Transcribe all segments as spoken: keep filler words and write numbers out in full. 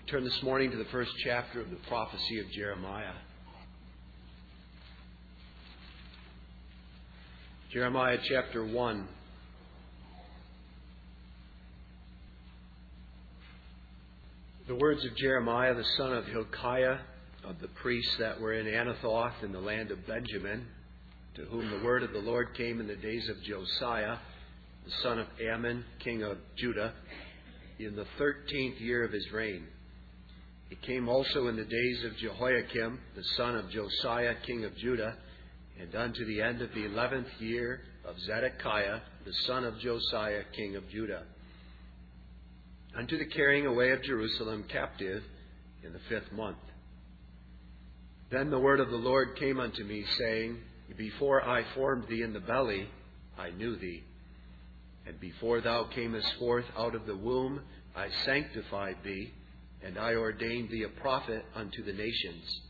Turn this morning to the first chapter of the prophecy of Jeremiah. Jeremiah chapter one. The words of Jeremiah, the son of Hilkiah, of the priests that were in Anathoth in the land of Benjamin, to whom the word of the Lord came in the days of Josiah, the son of Ammon, king of Judah, in the thirteenth year of his reign. It came also in the days of Jehoiakim, the son of Josiah, king of Judah, and unto the end of the eleventh year of Zedekiah, the son of Josiah, king of Judah, unto the carrying away of Jerusalem captive in the fifth month. Then the word of the Lord came unto me, saying, Before I formed thee in the belly, I knew thee. And before thou camest forth out of the womb, I sanctified thee, and I ordained thee a prophet unto the nations.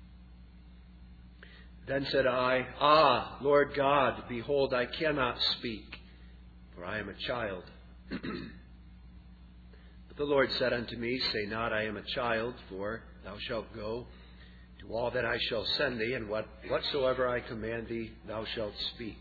Then said I, Ah, Lord God, behold, I cannot speak, for I am a child. But the Lord said unto me, Say not, I am a child, for thou shalt go to all that I shall send thee, and what, whatsoever I command thee, thou shalt speak.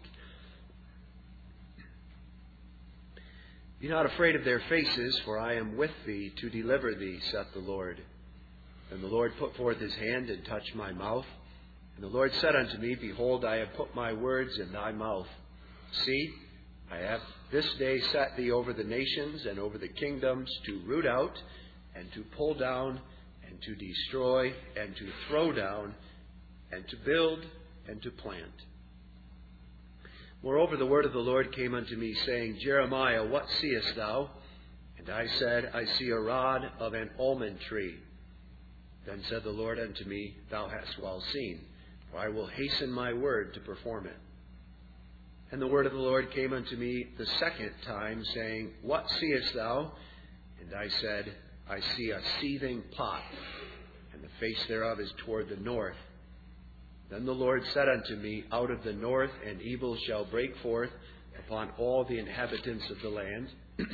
Be not afraid of their faces, for I am with thee to deliver thee, saith the Lord. And the Lord put forth his hand and touched my mouth. And the Lord said unto me, Behold, I have put my words in thy mouth. See, I have this day set thee over the nations and over the kingdoms, to root out and to pull down and to destroy and to throw down and to build and to plant. Moreover, the word of the Lord came unto me, saying, Jeremiah, what seest thou? And I said, I see a rod of an almond tree. Then said the Lord unto me, Thou hast well seen, for I will hasten my word to perform it. And the word of the Lord came unto me the second time, saying, What seest thou? And I said, I see a seething pot, and the face thereof is toward the north. Then the Lord said unto me, Out of the north and evil shall break forth upon all the inhabitants of the land.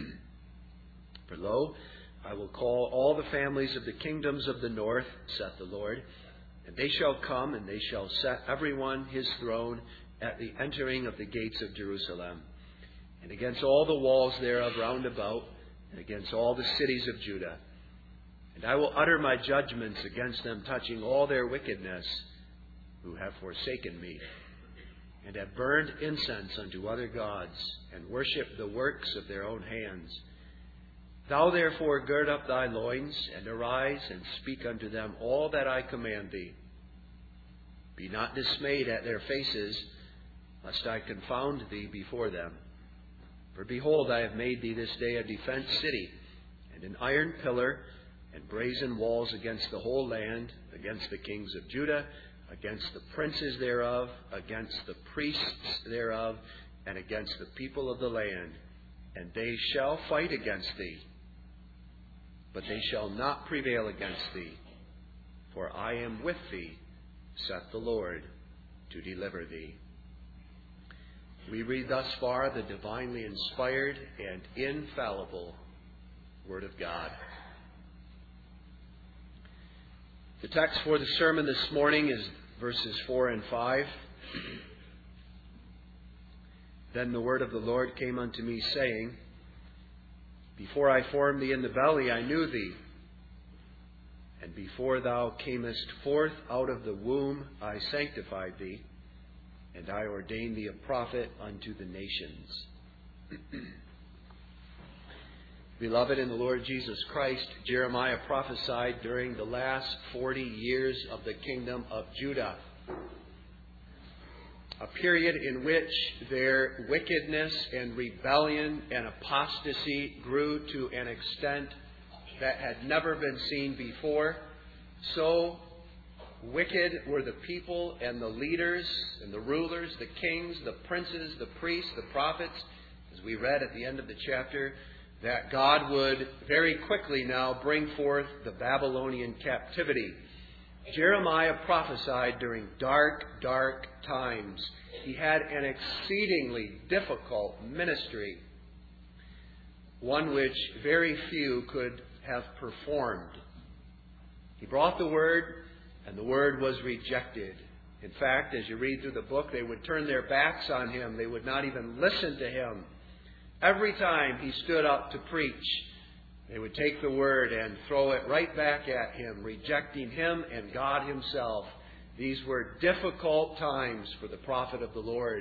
For lo, I will call all the families of the kingdoms of the north, saith the Lord, and they shall come, and they shall set every one his throne at the entering of the gates of Jerusalem, and against all the walls thereof round about, and against all the cities of Judah. And I will utter my judgments against them, touching all their wickedness, who have forsaken me, and have burned incense unto other gods, and worshipped the works of their own hands. Thou therefore gird up thy loins, and arise, and speak unto them all that I command thee. Be not dismayed at their faces, lest I confound thee before them. For behold, I have made thee this day a defenced city, and an iron pillar, and brazen walls against the whole land, against the kings of Judah, against the princes thereof, against the priests thereof, and against the people of the land. And they shall fight against thee, but they shall not prevail against thee. For I am with thee, saith the Lord, to deliver thee. We read thus far the divinely inspired and infallible Word of God. The text for the sermon this morning is verses four and five. Then the word of the Lord came unto me, saying, Before I formed thee in the belly, I knew thee. And before thou camest forth out of the womb, I sanctified thee, and I ordained thee a prophet unto the nations. Beloved in the Lord Jesus Christ, Jeremiah prophesied during the last forty years of the kingdom of Judah, a period in which their wickedness and rebellion and apostasy grew to an extent that had never been seen before. So wicked were the people and the leaders and the rulers, the kings, the princes, the priests, the prophets, as we read at the end of the chapter, that God would very quickly now bring forth the Babylonian captivity. Jeremiah prophesied during dark, dark times. He had an exceedingly difficult ministry, one which very few could have performed. He brought the word, and the word was rejected. In fact, as you read through the book, they would turn their backs on him. They would not even listen to him. Every time he stood up to preach, they would take the word and throw it right back at him, rejecting him and God himself. These were difficult times for the prophet of the Lord.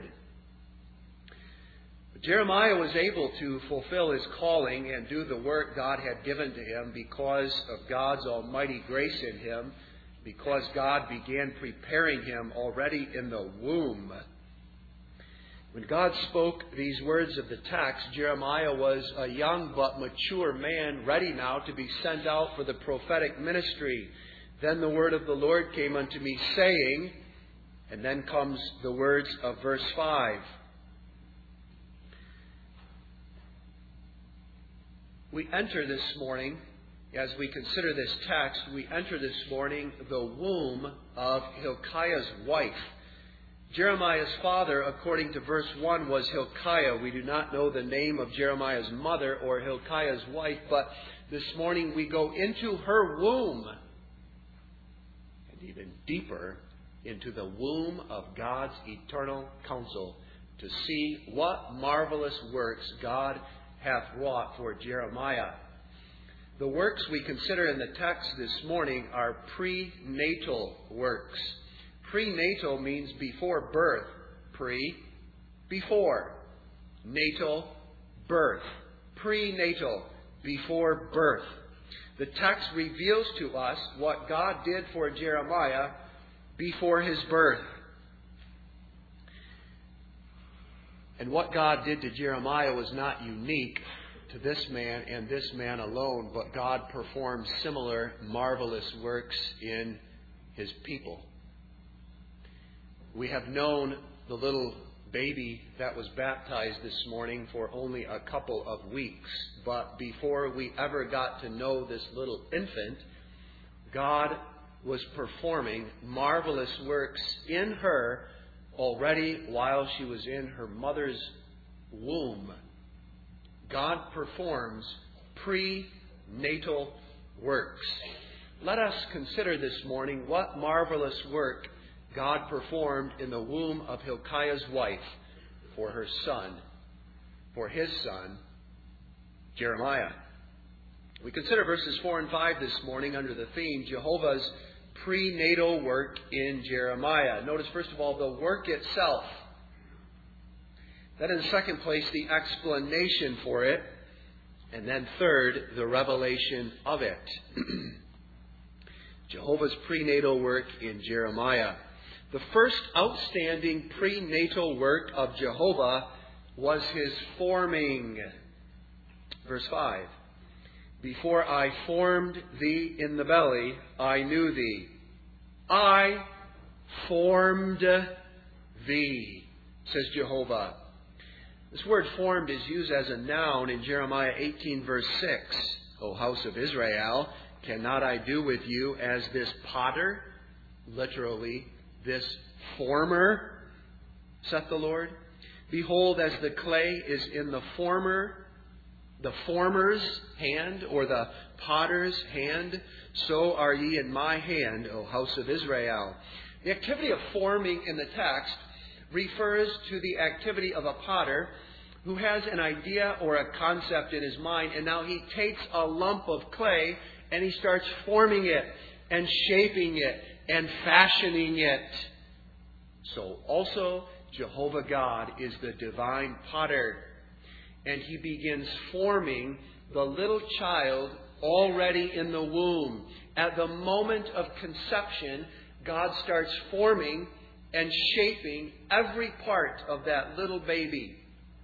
But Jeremiah was able to fulfill his calling and do the work God had given to him because of God's almighty grace in him, because God began preparing him already in the womb. When God spoke these words of the text, Jeremiah was a young but mature man, ready now to be sent out for the prophetic ministry. Then the word of the Lord came unto me, saying, and then comes the words of verse five. We enter this morning, as we consider this text, we enter this morning the womb of Hilkiah's wife. Jeremiah's father, according to verse one, was Hilkiah. We do not know the name of Jeremiah's mother or Hilkiah's wife, but this morning we go into her womb, and even deeper into the womb of God's eternal counsel, to see what marvelous works God hath wrought for Jeremiah. The works we consider in the text this morning are prenatal works. Prenatal means before birth. Pre, before. Natal, birth. Prenatal, before birth. The text reveals to us what God did for Jeremiah before his birth. And what God did to Jeremiah was not unique to this man and this man alone, but God performed similar marvelous works in his people. We have known the little baby that was baptized this morning for only a couple of weeks, but before we ever got to know this little infant, God was performing marvelous works in her already while she was in her mother's womb. God performs prenatal works. Let us consider this morning what marvelous work God performed in the womb of Hilkiah's wife for her son, for his son, Jeremiah. We consider verses four and five this morning under the theme, Jehovah's prenatal work in Jeremiah. Notice, first of all, the work itself. Then in the second place, the explanation for it. And then third, the revelation of it. Jehovah's prenatal work in Jeremiah. The first outstanding prenatal work of Jehovah was his forming. Verse five. Before I formed thee in the belly, I knew thee. I formed thee, says Jehovah. This word formed is used as a noun in Jeremiah eighteen, verse six. O house of Israel, cannot I do with you as this potter? Literally, this former, saith the Lord. Behold, as the clay is in the former, the former's hand, or the potter's hand, so are ye in my hand, O house of Israel. The activity of forming in the text refers to the activity of a potter who has an idea or a concept in his mind, and now he takes a lump of clay and he starts forming it and shaping it and fashioning it. So also Jehovah God is the divine potter, and he begins forming the little child already in the womb. At the moment of conception, God starts forming and shaping every part of that little baby.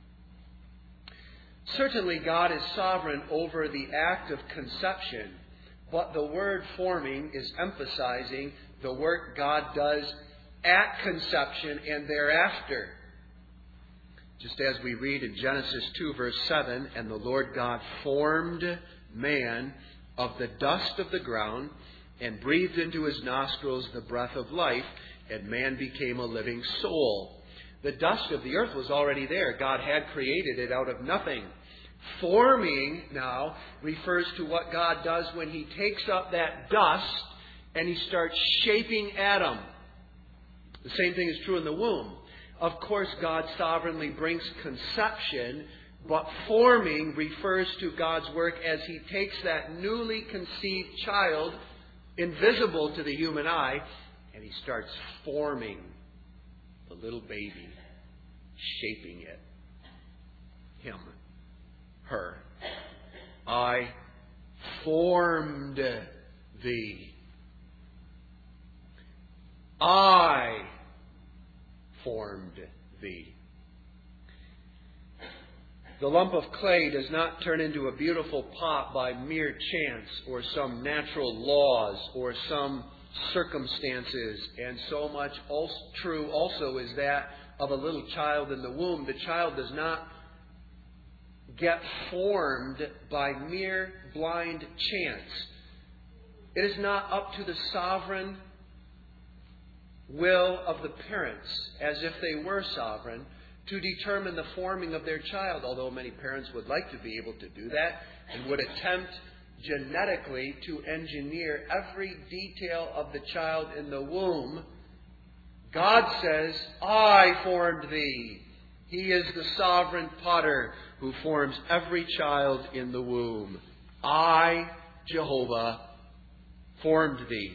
Certainly God is sovereign over the act of conception, but the word forming is emphasizing the work God does at conception and thereafter. Just as we read in Genesis two, verse seven, and the Lord God formed man of the dust of the ground and breathed into his nostrils the breath of life, and man became a living soul. The dust of the earth was already there. God had created it out of nothing. Forming now refers to what God does when he takes up that dust and He starts shaping Adam. The same thing is true in the womb. Of course, God sovereignly brings conception, but forming refers to God's work as He takes that newly conceived child, invisible to the human eye, and He starts forming the little baby, shaping it. Him, her. I formed thee. I formed thee. The lump of clay does not turn into a beautiful pot by mere chance or some natural laws or some circumstances. And so much also true also is that of a little child in the womb. The child does not get formed by mere blind chance. It is not up to the sovereign will of the parents, as if they were sovereign, to determine the forming of their child, although many parents would like to be able to do that and would attempt genetically to engineer every detail of the child in the womb. God says, I formed thee. He is the sovereign potter who forms every child in the womb. I, Jehovah, formed thee.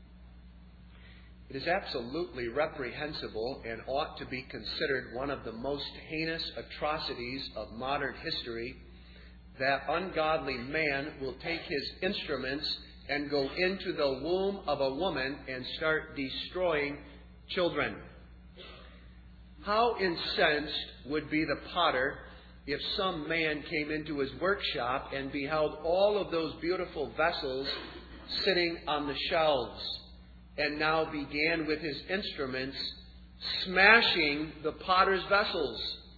It is absolutely reprehensible and ought to be considered one of the most heinous atrocities of modern history that ungodly man will take his instruments and go into the womb of a woman and start destroying children. How incensed would be the potter if some man came into his workshop and beheld all of those beautiful vessels sitting on the shelves, and now began with his instruments smashing the potter's vessels.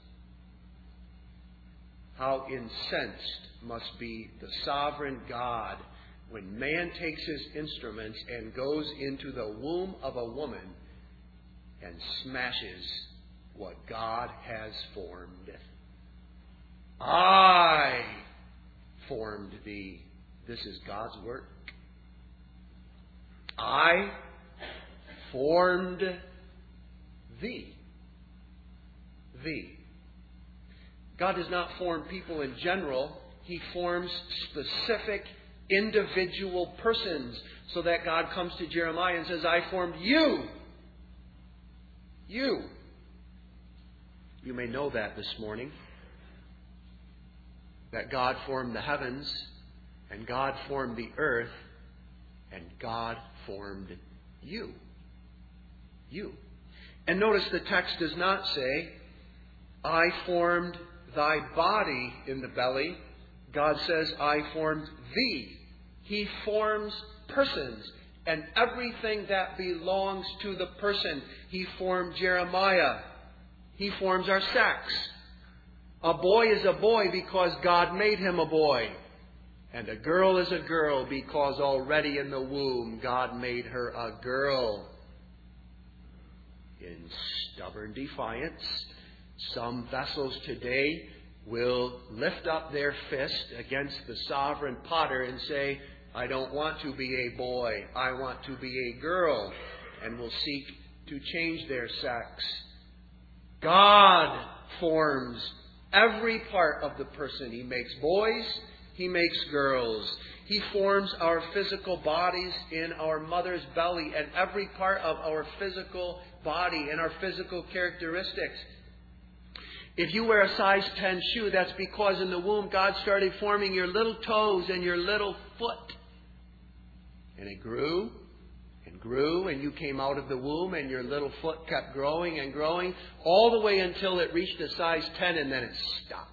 How incensed must be the sovereign God when man takes his instruments and goes into the womb of a woman and smashes what God has formed. I formed thee. This is God's work. I formed thee. Thee. God does not form people in general. He forms specific individual persons, so that God comes to Jeremiah and says, I formed you. You. You may know that this morning. That God formed the heavens, and God formed the earth, and God formed you. You. And notice the text does not say, I formed thy body in the belly. God says, I formed thee. He forms persons and everything that belongs to the person. He formed Jeremiah. He forms our sex. A boy is a boy because God made him a boy. And a girl is a girl because already in the womb God made her a girl. In stubborn defiance, some vessels today will lift up their fist against the sovereign potter and say, I don't want to be a boy, I want to be a girl, and will seek to change their sex. God forms every part of the person. He makes boys, He makes girls. He forms our physical bodies in our mother's belly and every part of our physical body and our physical characteristics. If you wear a size ten shoe, that's because in the womb God started forming your little toes and your little foot. And it grew and grew, and you came out of the womb and your little foot kept growing and growing all the way until it reached a size ten, and then it stopped.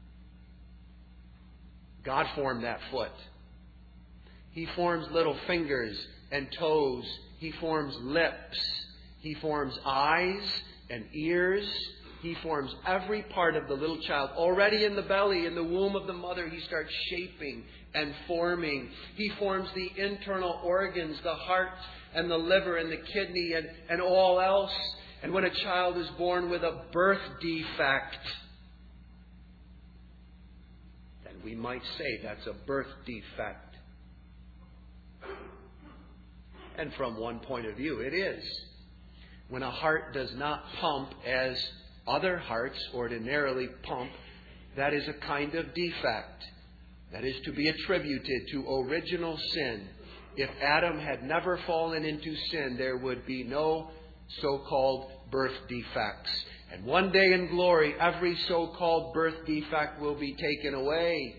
God formed that foot. He forms little fingers and toes. He forms lips. He forms eyes and ears. He forms every part of the little child. Already in the belly, in the womb of the mother, He starts shaping and forming. He forms the internal organs, the heart and the liver and the kidney and, and all else. And when a child is born with a birth defect, then we might say that's a birth defect. And from one point of view, it is. When a heart does not pump as other hearts ordinarily pump, that is a kind of defect. That is to be attributed to original sin. If Adam had never fallen into sin, there would be no so-called birth defects. And one day in glory, every so-called birth defect will be taken away.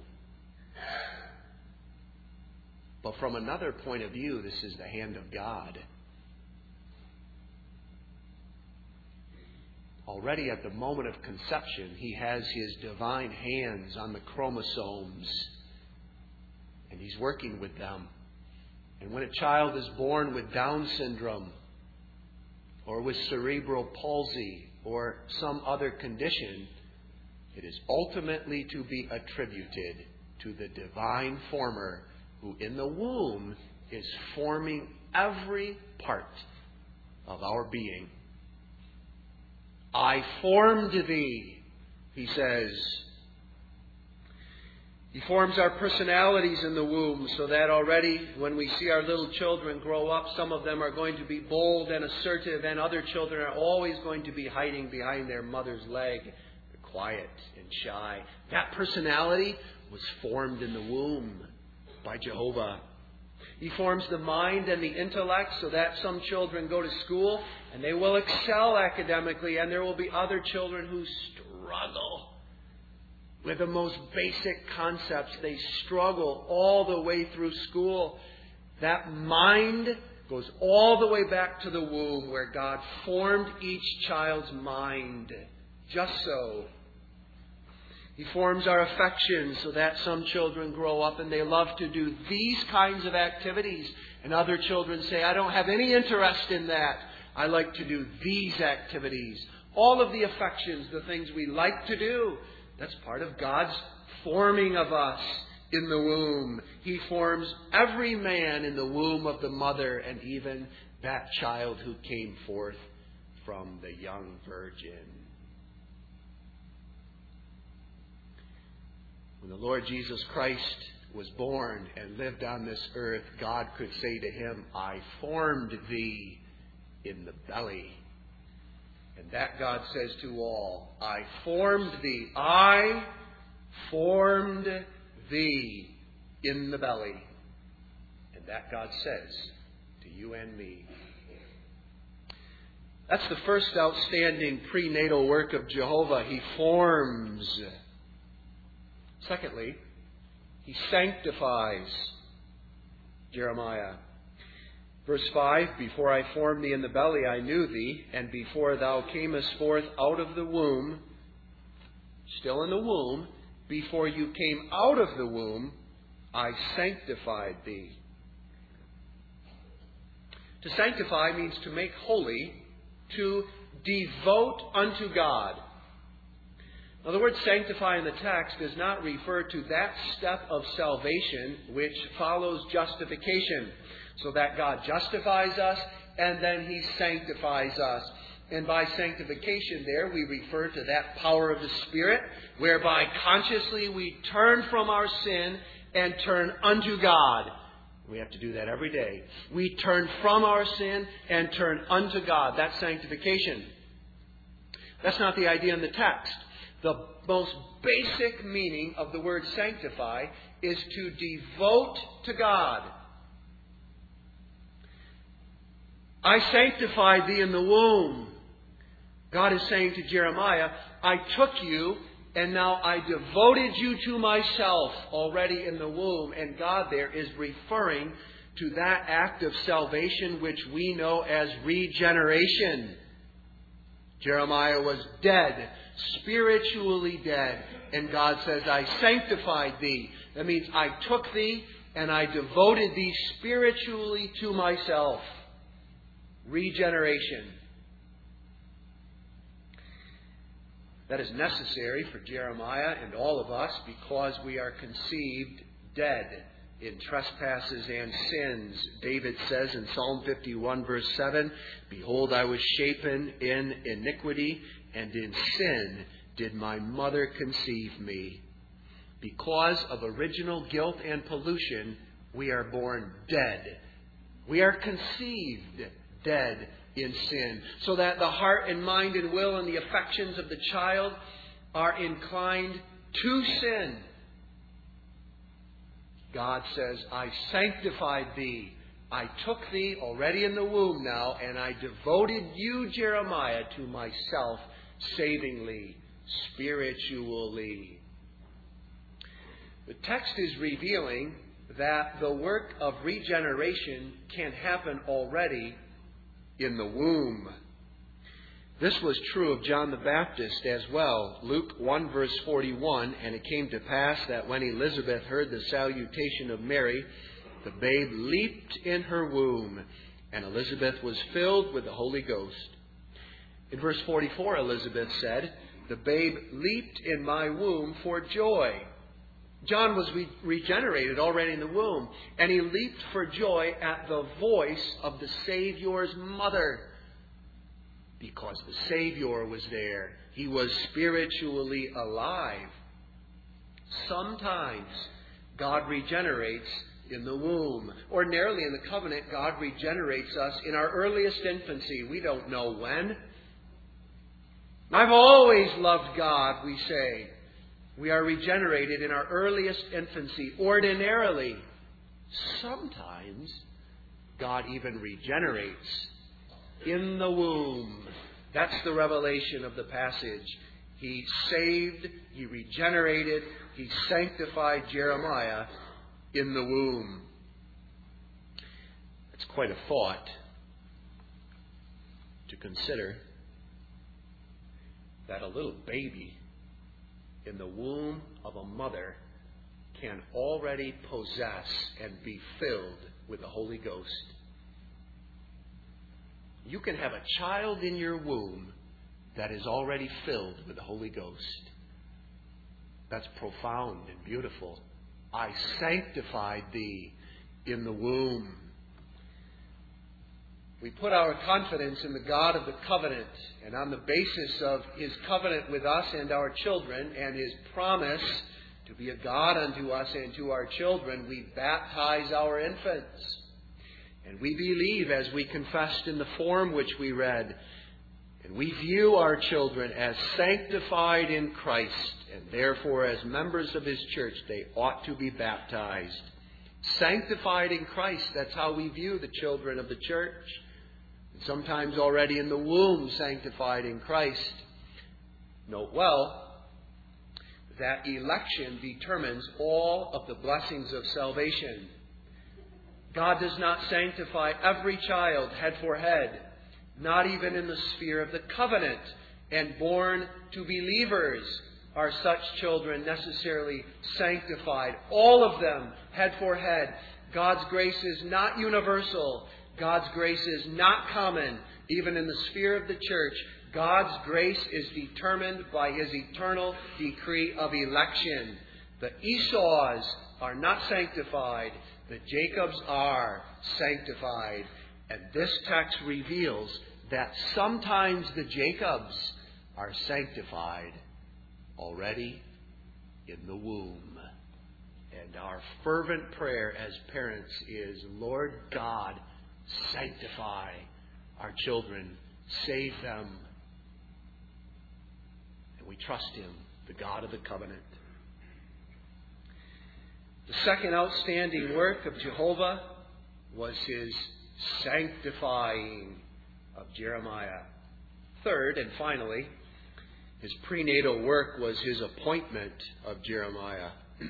But from another point of view, this is the hand of God. Already at the moment of conception, He has His divine hands on the chromosomes. And He's working with them. And when a child is born with Down syndrome, or with cerebral palsy, or some other condition, it is ultimately to be attributed to the divine former who in the womb is forming every part of our being. I formed thee, He says. He forms our personalities in the womb so that already when we see our little children grow up, some of them are going to be bold and assertive, and other children are always going to be hiding behind their mother's leg. They're quiet and shy. That personality was formed in the womb by Jehovah. He forms the mind and the intellect so that some children go to school and they will excel academically, and there will be other children who struggle with the most basic concepts. They struggle all the way through school. That mind goes all the way back to the womb where God formed each child's mind. Just so. He forms our affections so that some children grow up and they love to do these kinds of activities. And other children say, I don't have any interest in that. I like to do these activities. All of the affections, the things we like to do, that's part of God's forming of us in the womb. He forms every man in the womb of the mother, and even that child who came forth from the young virgin. When the Lord Jesus Christ was born and lived on this earth, God could say to Him, I formed thee in the belly. And that God says to all, I formed thee. I formed thee in the belly. And that God says to you and me. That's the first outstanding prenatal work of Jehovah. He forms. Secondly, He sanctifies. Jeremiah. Verse five, before I formed thee in the belly, I knew thee, and before thou camest forth out of the womb, still in the womb, before you came out of the womb, I sanctified thee. To sanctify means to make holy, to devote unto God. Now, the word sanctify in the text does not refer to that step of salvation which follows justification. So that God justifies us and then He sanctifies us. And by sanctification there we refer to that power of the Spirit whereby consciously we turn from our sin and turn unto God. We have to do that every day. We turn from our sin and turn unto God. That's sanctification. That's not the idea in the text. The most basic meaning of the word sanctify is to devote to God. I sanctified thee in the womb. God is saying to Jeremiah, I took you and now I devoted you to myself already in the womb. And God there is referring to that act of salvation which we know as regeneration. Jeremiah was dead, spiritually dead. And God says, I sanctified thee. That means I took thee and I devoted thee spiritually to myself. Regeneration. That is necessary for Jeremiah and all of us because we are conceived dead in trespasses and sins. David says in Psalm fifty-one verse seven, Behold, I was shapen in iniquity, and in sin did my mother conceive me. Because of original guilt and pollution, we are born dead. We are conceived dead in sin, so that the heart and mind and will and the affections of the child are inclined to sin. God says, I sanctified thee. I took thee already in the womb now, and I devoted you, Jeremiah, to myself savingly, spiritually. The text is revealing that the work of regeneration can happen already in the womb. This was true of John the Baptist as well. Luke one verse forty-one, and it came to pass that when Elizabeth heard the salutation of Mary, the babe leaped in her womb, and Elizabeth was filled with the Holy Ghost. In verse forty-four, Elizabeth said, the babe leaped in my womb for joy. John was re- regenerated already in the womb, and he leaped for joy at the voice of the Savior's mother, because the Savior was there. He was spiritually alive. Sometimes God regenerates in the womb. Ordinarily in the covenant, God regenerates us in our earliest infancy. We don't know when. I've always loved God, we say. We are regenerated in our earliest infancy. Ordinarily, sometimes God even regenerates in the womb. That's the revelation of the passage. He saved, He regenerated, He sanctified Jeremiah in the womb. It's quite a thought to consider that a little baby in the womb of a mother can already possess and be filled with the Holy Ghost. You can have a child in your womb that is already filled with the Holy Ghost. That's profound and beautiful. I sanctified thee in the womb. We put our confidence in the God of the covenant, and on the basis of His covenant with us and our children, and His promise to be a God unto us and to our children, we baptize our infants. And we believe, as we confessed in the form which we read, and we view our children as sanctified in Christ, and therefore as members of His church, they ought to be baptized. Sanctified in Christ, that's how we view the children of the church. Sometimes already in the womb, sanctified in Christ. Note well that election determines all of the blessings of salvation. God does not sanctify every child head for head, not even in the sphere of the covenant. And born to believers are such children necessarily sanctified. All of them head for head. God's grace is not universal. God's grace is not common, even in the sphere of the church. God's grace is determined by His eternal decree of election. The Esau's are not sanctified. The Jacob's are sanctified. And this text reveals that sometimes the Jacob's are sanctified already in the womb. And our fervent prayer as parents is, Lord God, sanctify our children. Save them. And we trust Him, the God of the covenant. The second outstanding work of Jehovah was His sanctifying of Jeremiah. Third, and finally, His prenatal work was His appointment of Jeremiah.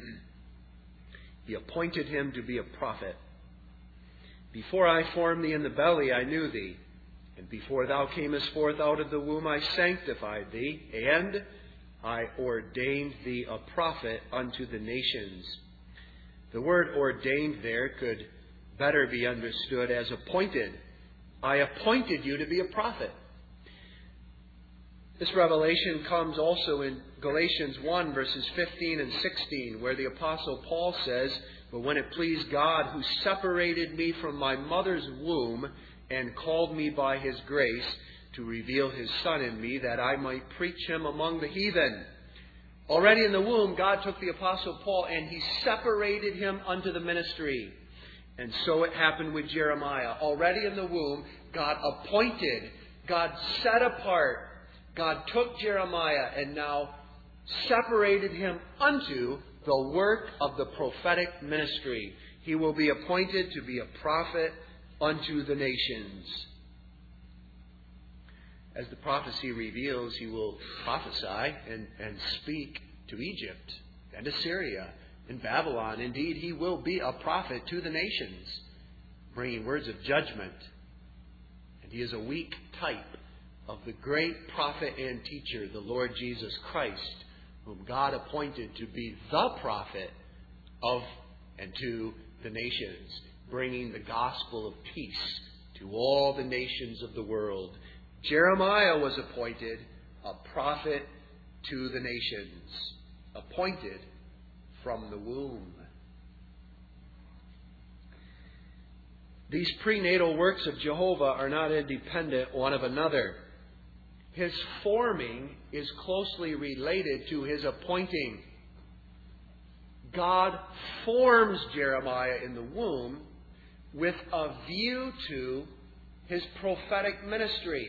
He appointed him to be a prophet. Before I formed thee in the belly, I knew thee. And before thou camest forth out of the womb, I sanctified thee. And I ordained thee a prophet unto the nations. The word ordained there could better be understood as appointed. I appointed you to be a prophet. This revelation comes also in Galatians one, verses fifteen and sixteen, where the Apostle Paul says, But when it pleased God, who separated me from my mother's womb and called me by His grace to reveal His Son in me, that I might preach Him among the heathen. Already in the womb, God took the Apostle Paul and He separated him unto the ministry. And so it happened with Jeremiah. Already in the womb, God appointed, God set apart, God took Jeremiah and now separated him unto the work of the prophetic ministry. He will be appointed to be a prophet unto the nations. As the prophecy reveals, he will prophesy and, and speak to Egypt and Assyria and Babylon. Indeed, he will be a prophet to the nations, bringing words of judgment. And he is a weak type of the great prophet and teacher, the Lord Jesus Christ, whom God appointed to be the prophet of and to the nations, bringing the gospel of peace to all the nations of the world. Jeremiah was appointed a prophet to the nations, appointed from the womb. These prenatal works of Jehovah are not independent one of another. His forming is closely related to his appointing. God forms Jeremiah in the womb with a view to his prophetic ministry.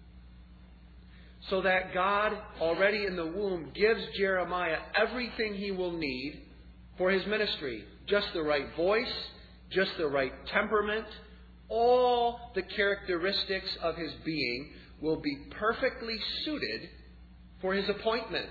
So that God, already in the womb, gives Jeremiah everything he will need for his ministry. Just the right voice, just the right temperament, all the characteristics of his being will be perfectly suited for his appointment.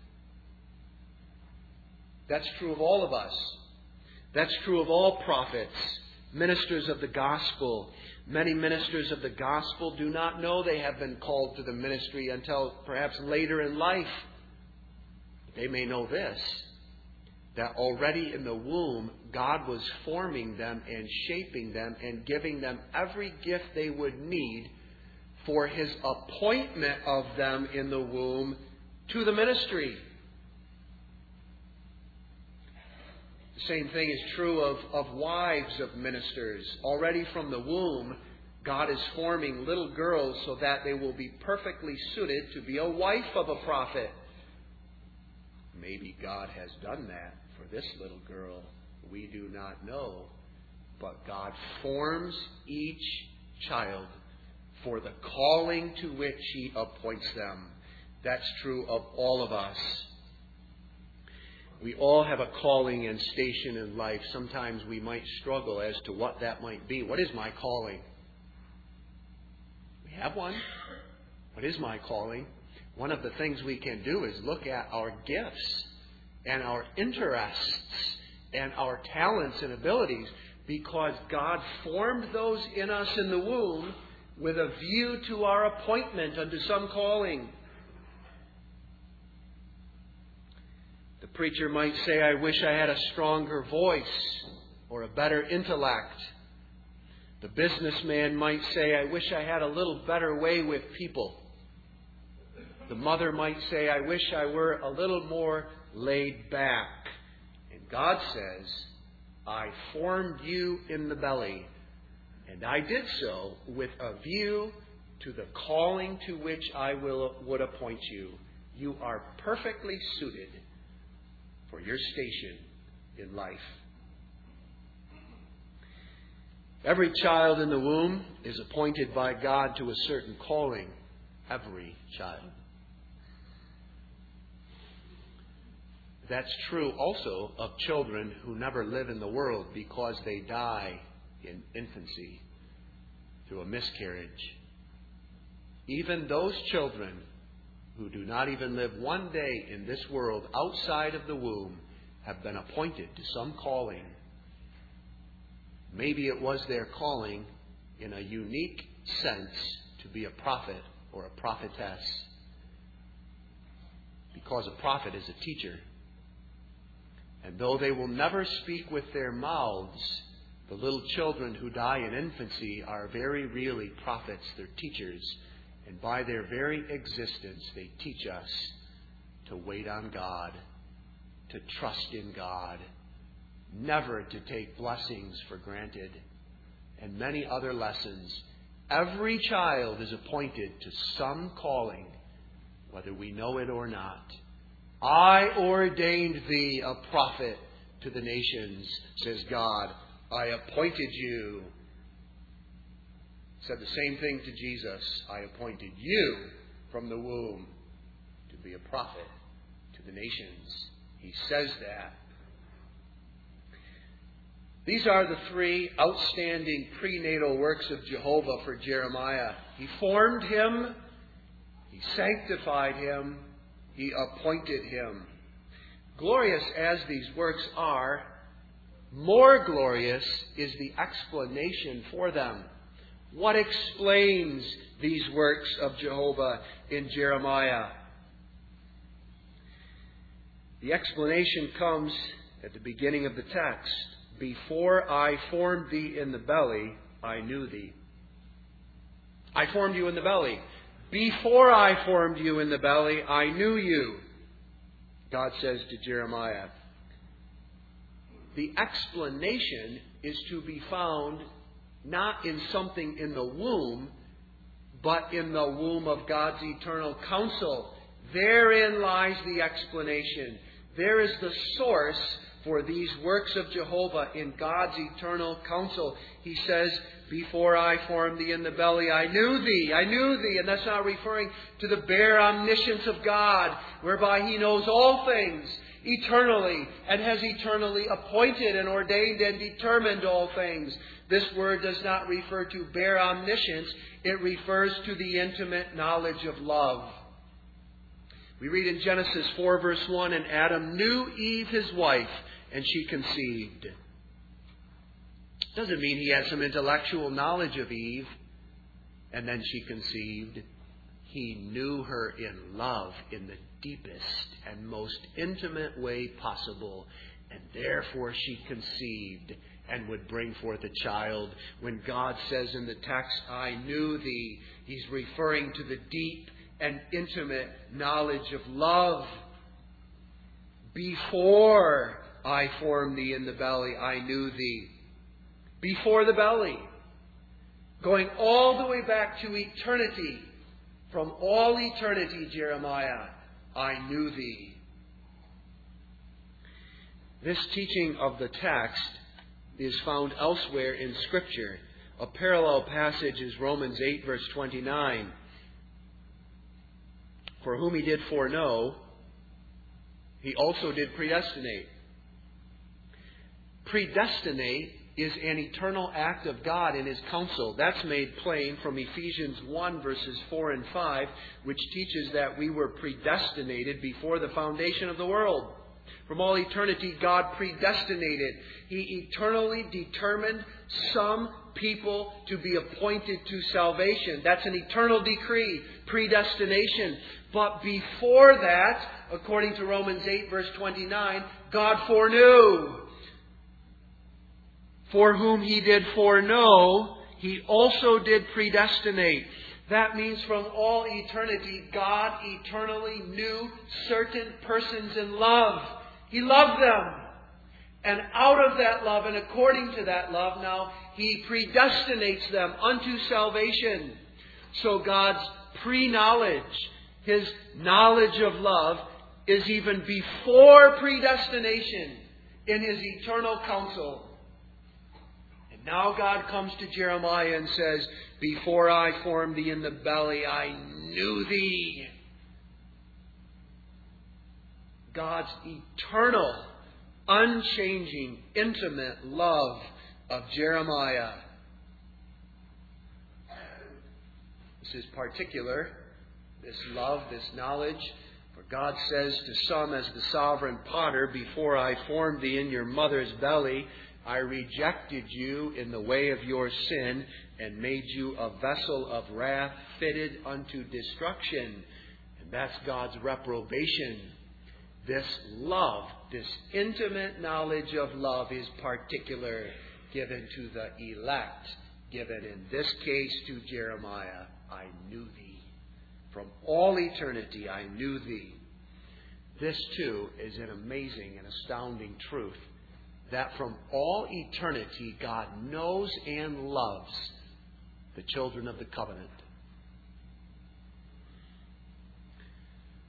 That's true of all of us. That's true of all prophets, ministers of the gospel. Many ministers of the gospel do not know they have been called to the ministry until perhaps later in life. They may know this, that already in the womb, God was forming them and shaping them and giving them every gift they would need for his appointment of them in the womb to the ministry. The same thing is true of, of wives of ministers. Already from the womb, God is forming little girls so that they will be perfectly suited to be a wife of a prophet. Maybe God has done that for this little girl. We do not know. But God forms each child for the calling to which he appoints them. That's true of all of us. We all have a calling and station in life. Sometimes we might struggle as to what that might be. What is my calling? We have one. What is my calling? One of the things we can do is look at our gifts and our interests and our talents and abilities, because God formed those in us in the womb with a view to our appointment unto some calling. The preacher might say, I wish I had a stronger voice or a better intellect. The businessman might say, I wish I had a little better way with people. The mother might say, I wish I were a little more laid back. And God says, I formed you in the belly, and I did so with a view to the calling to which I will would appoint you. You are perfectly suited for your station in life. Every child in the womb is appointed by God to a certain calling. Every child. That's true also of children who never live in the world because they die in infancy through a miscarriage. Even those children who do not even live one day in this world outside of the womb have been appointed to some calling. Maybe it was their calling in a unique sense to be a prophet or a prophetess, because a prophet is a teacher. And though they will never speak with their mouths, the little children who die in infancy are very really prophets. They're teachers. And by their very existence, they teach us to wait on God, to trust in God, never to take blessings for granted, and many other lessons. Every child is appointed to some calling, whether we know it or not. I ordained thee a prophet to the nations, says God. I appointed you. Said the same thing to Jesus. I appointed you from the womb to be a prophet to the nations. He says that. These are the three outstanding prenatal works of Jehovah for Jeremiah. He formed him, He sanctified him, He appointed him. Glorious as these works are, more glorious is the explanation for them. What explains these works of Jehovah in Jeremiah? The explanation comes at the beginning of the text. Before I formed thee in the belly, I knew thee. I formed you in the belly. Before I formed you in the belly, I knew you, God says to Jeremiah. The explanation is to be found not in something in the womb, but in the womb of God's eternal counsel. Therein lies the explanation. There is the source for these works of Jehovah in God's eternal counsel. He says, before I formed thee in the belly, I knew thee. I knew thee. And that's not referring to the bare omniscience of God, whereby He knows all things eternally and has eternally appointed and ordained and determined all things. This word does not refer to bare omniscience. It refers to the intimate knowledge of love. We read in Genesis four verse one, and Adam knew Eve his wife, and she conceived. Doesn't mean he had some intellectual knowledge of Eve, and then she conceived. He knew her in love in the deepest and most intimate way possible, and therefore she conceived and would bring forth a child. When God says in the text, I knew thee, He's referring to the deep and intimate knowledge of love. Before I formed thee in the belly, I knew thee. Before the belly. Going all the way back to eternity. From all eternity, Jeremiah, I knew thee. This teaching of the text is found elsewhere in Scripture. A parallel passage is Romans eight, verse twenty-nine. For whom He did foreknow, He also did predestinate. Predestinate is an eternal act of God in His counsel. That's made plain from Ephesians one, verses four and five, which teaches that we were predestinated before the foundation of the world. From all eternity, God predestinated. He eternally determined some people to be appointed to salvation. That's an eternal decree, predestination. But before that, according to Romans eight, verse twenty-nine, God foreknew. For whom He did foreknow, He also did predestinate. That means from all eternity, God eternally knew certain persons in love. He loved them. And out of that love, and according to that love, now He predestinates them unto salvation. So God's pre-knowledge, His knowledge of love, is even before predestination in His eternal counsel. And now God comes to Jeremiah and says, before I formed thee in the belly, I knew thee. God's eternal, unchanging, intimate love of Jeremiah. This is particular, this love, this knowledge. For God says to some as the sovereign potter, before I formed thee in your mother's belly, I rejected you in the way of your sin and made you a vessel of wrath fitted unto destruction. And that's God's reprobation. This love, this intimate knowledge of love is particular, given to the elect, given in this case to Jeremiah. I knew thee. From all eternity I knew thee. This too is an amazing and astounding truth, that from all eternity God knows and loves the children of the covenant.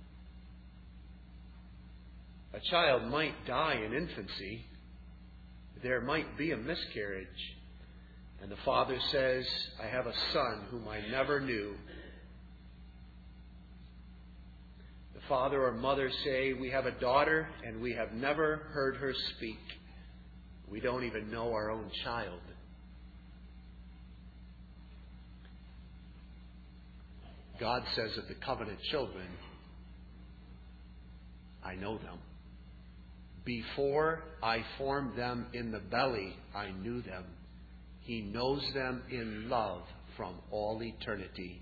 A child might die in infancy, there might be a miscarriage. And the father says, I have a son whom I never knew. The father or mother say, we have a daughter and we have never heard her speak. We don't even know our own child. God says of the covenant children, I know them. Before I formed them in the belly, I knew them. He knows them in love from all eternity.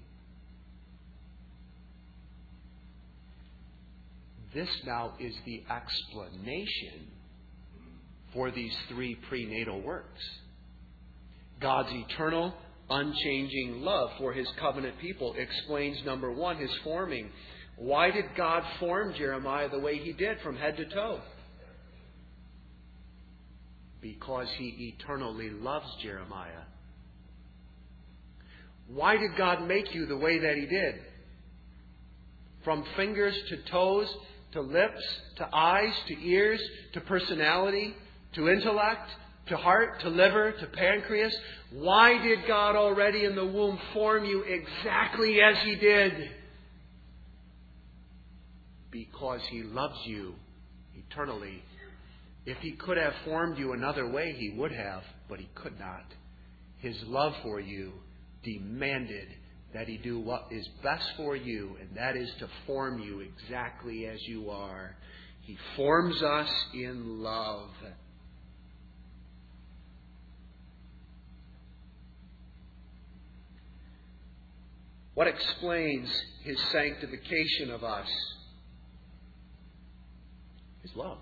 This now is the explanation for these three prenatal works. God's eternal, unchanging love for His covenant people explains, number one, His forming. Why did God form Jeremiah the way He did from head to toe? Because He eternally loves Jeremiah. Why did God make you the way that He did? From fingers to toes, to lips, to eyes, to ears, to personality, to intellect, to heart, to liver, to pancreas. Why did God already in the womb form you exactly as He did? Because He loves you eternally. If He could have formed you another way, He would have, but He could not. His love for you demanded that He do what is best for you, and that is to form you exactly as you are. He forms us in love. What explains His sanctification of us? His love.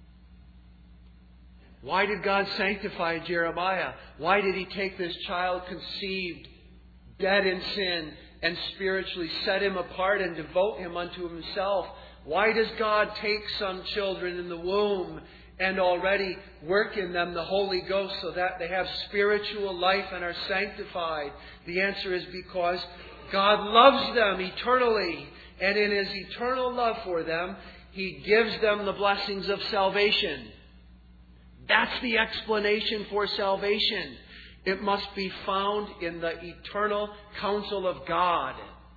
Why did God sanctify Jeremiah? Why did He take this child conceived, dead in sin, and spiritually set him apart and devote him unto Himself? Why does God take some children in the womb and already work in them the Holy Ghost so that they have spiritual life and are sanctified? The answer is because God loves them eternally, and in His eternal love for them, He gives them the blessings of salvation. That's the explanation for salvation. It must be found in the eternal counsel of God.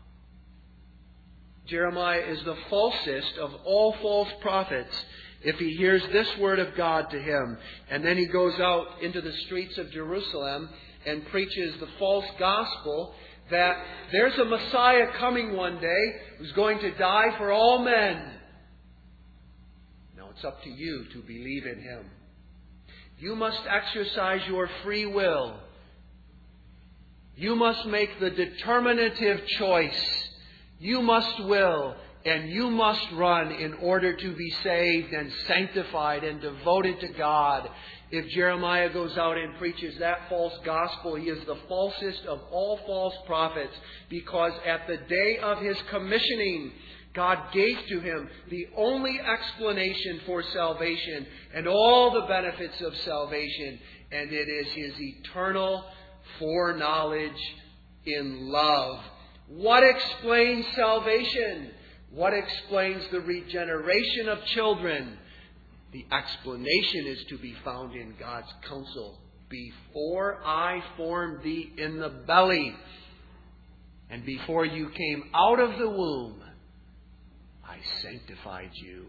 Jeremiah is the falsest of all false prophets if he hears this word of God to him, and then he goes out into the streets of Jerusalem and preaches the false gospel that there's a Messiah coming one day who's going to die for all men. Now it's up to you to believe in Him. You must exercise your free will. You must make the determinative choice. You must will and you must run in order to be saved and sanctified and devoted to God. If Jeremiah goes out and preaches that false gospel, he is the falsest of all false prophets, because at the day of his commissioning, God gave to him the only explanation for salvation and all the benefits of salvation, and it is His eternal foreknowledge in love. What explains salvation? What explains the regeneration of children? The explanation is to be found in God's counsel. Before I formed thee in the belly, and before you came out of the womb, I sanctified you.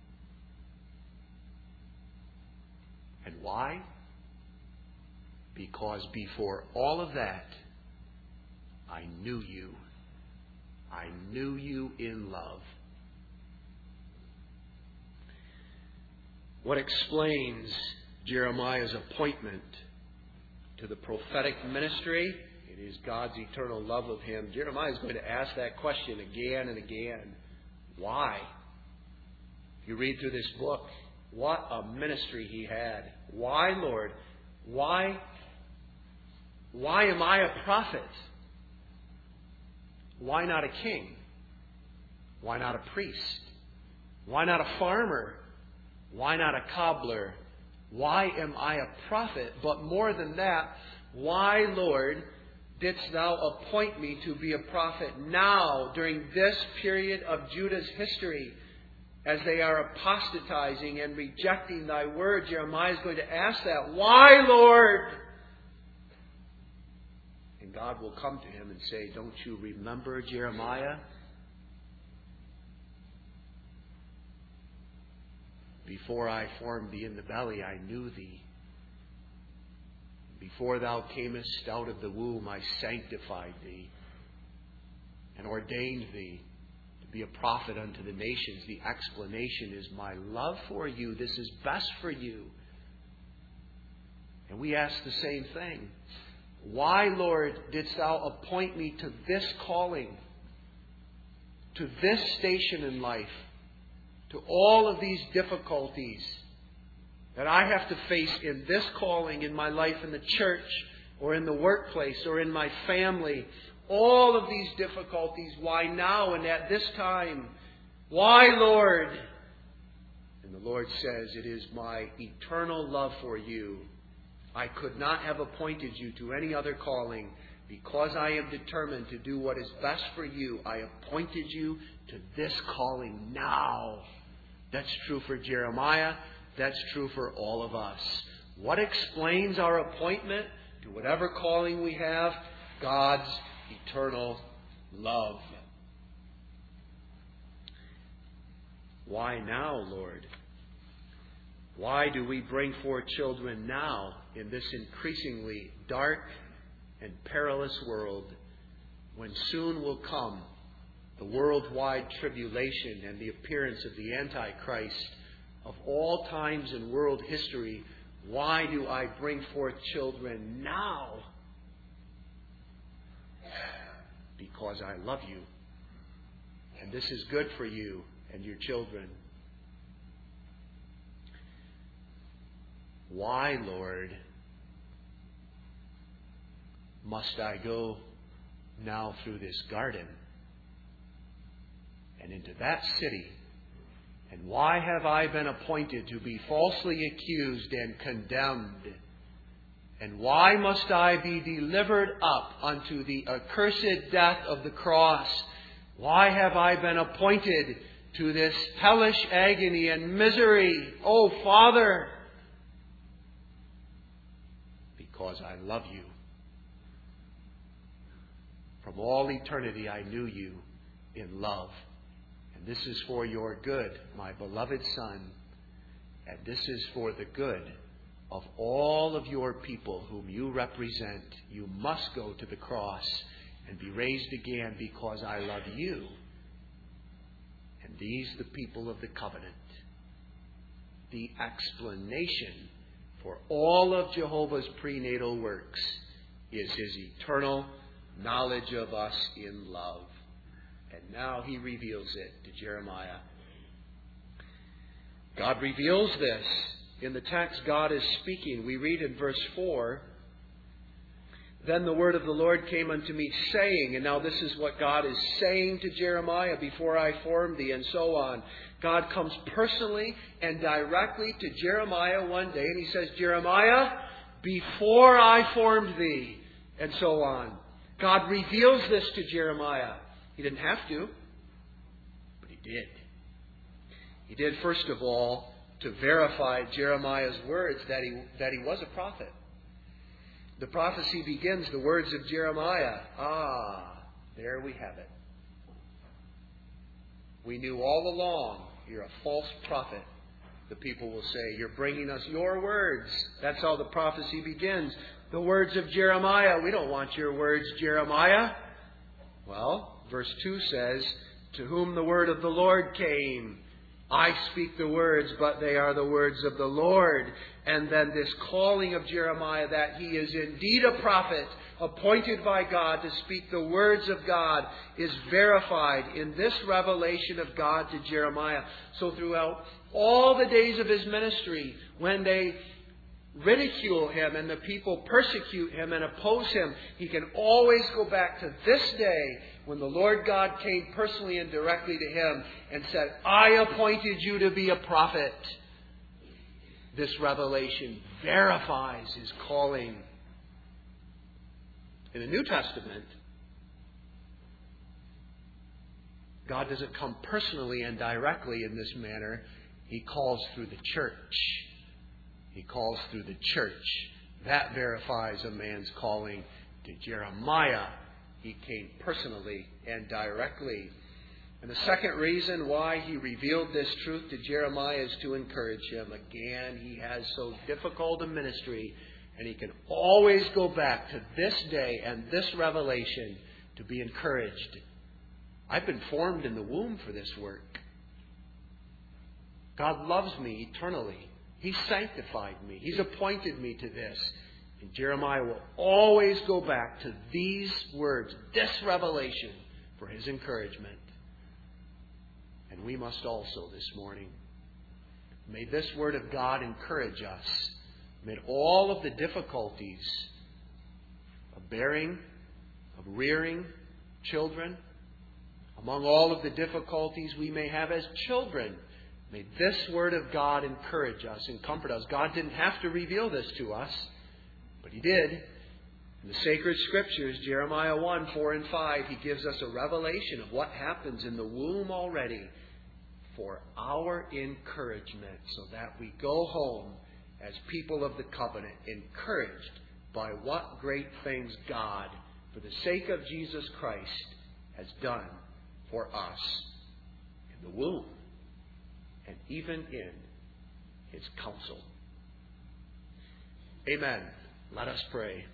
And why? Because before all of that, I knew you. I knew you in love. What explains Jeremiah's appointment to the prophetic ministry? It is God's eternal love of him. Jeremiah is going to ask that question again and again. Why? If you read through this book, what a ministry he had. Why, Lord? Why? Why am I a prophet? Why not a king? Why not a priest? Why not a farmer? Why not a cobbler? Why am I a prophet? But more than that, why, Lord, didst thou appoint me to be a prophet now, during this period of Judah's history? as they are apostatizing and rejecting thy word, Jeremiah is going to ask that. Why, Lord? And God will come to him and say, don't you remember, Jeremiah? Before I formed thee in the belly, I knew thee. Before thou camest out of the womb, I sanctified thee and ordained thee to be a prophet unto the nations. The explanation is my love for you. This is best for you. And we ask the same thing. Why, Lord, didst thou appoint me to this calling, to this station in life, to all of these difficulties that I have to face in this calling in my life in the church or in the workplace or in my family? All of these difficulties. Why now and at this time? Why, Lord? And the Lord says, it is my eternal love for you. I could not have appointed you to any other calling. Because I am determined to do what is best for you, I appointed you to this calling now. That's true for Jeremiah. That's true for all of us. What explains our appointment to whatever calling we have? God's eternal love. Why now, Lord? Why do we bring forth children now in this increasingly dark and perilous world, when soon will come the worldwide tribulation and the appearance of the Antichrist of all times in world history? Why do I bring forth children now? Because I love you. And this is good for you and your children. Why, Lord, must I go now through this garden and into that city? And why have I been appointed to be falsely accused and condemned? And why must I be delivered up unto the accursed death of the cross? Why have I been appointed to this hellish agony and misery? Oh, Father, because I love you. From all eternity I knew you in love. And this is for your good, my beloved Son. And this is for the good of all of your people whom you represent. You must go to the cross and be raised again because I love you. And these, the people of the covenant. The explanation for all of Jehovah's prenatal works is his eternal knowledge of us in love. And now he reveals it to Jeremiah. God reveals this. In the text, God is speaking. We read in verse four, then the word of the Lord came unto me, saying, and now this is what God is saying to Jeremiah, before I formed thee, and so on. God comes personally and directly to Jeremiah one day, and he says, Jeremiah, before I formed thee, and so on. God reveals this to Jeremiah. He didn't have to, but he did. He did, first of all, to verify Jeremiah's words that he, that he was a prophet. The prophecy begins, the words of Jeremiah. Ah, there we have it. We knew all along you're a false prophet. The people will say, you're bringing us your words. That's how the prophecy begins. The words of Jeremiah. We don't want your words, Jeremiah. Well, verse two says, to whom the word of the Lord came. I speak the words, but they are the words of the Lord. And then this calling of Jeremiah that he is indeed a prophet, appointed by God to speak the words of God, is verified in this revelation of God to Jeremiah. So throughout all the days of his ministry, when they ridicule him and the people persecute him and oppose him, he can always go back to this day when the Lord God came personally and directly to him and said, I appointed you to be a prophet. This revelation verifies his calling. In the New Testament, God doesn't come personally and directly in this manner. He calls through the church. He calls through the church. That verifies a man's calling. To Jeremiah, he came personally and directly. And the second reason why he revealed this truth to Jeremiah is to encourage him. Again, he has so difficult a ministry, and he can always go back to this day and this revelation to be encouraged. I've been formed in the womb for this work. God loves me eternally. He sanctified me. He's appointed me to this. And Jeremiah will always go back to these words, this revelation, for his encouragement. And we must also this morning. May this word of God encourage us amid all of the difficulties of bearing, of rearing children, among all of the difficulties we may have as children. May this word of God encourage us and comfort us. God didn't have to reveal this to us, but He did. In the sacred scriptures, Jeremiah one, four and five, He gives us a revelation of what happens in the womb already for our encouragement, so that we go home as people of the covenant, encouraged by what great things God, for the sake of Jesus Christ, has done for us in the womb and even in His counsel. Amen. Let us pray.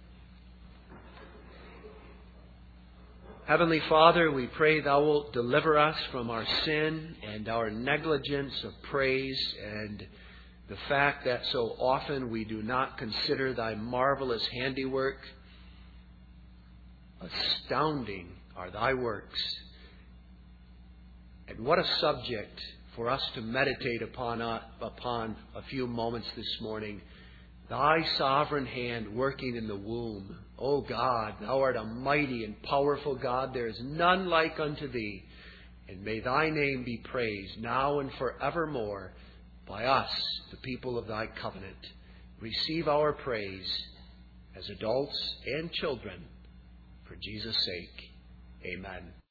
Heavenly Father, we pray Thou wilt deliver us from our sin and our negligence of praise and the fact that so often we do not consider Thy marvelous handiwork. Astounding are Thy works. And what a subject for us to meditate upon, uh, upon a few moments this morning. Thy sovereign hand working in the womb. O God, Thou art a mighty and powerful God. There is none like unto Thee. And may Thy name be praised now and forevermore by us, the people of Thy covenant. Receive our praise as adults and children for Jesus' sake. Amen.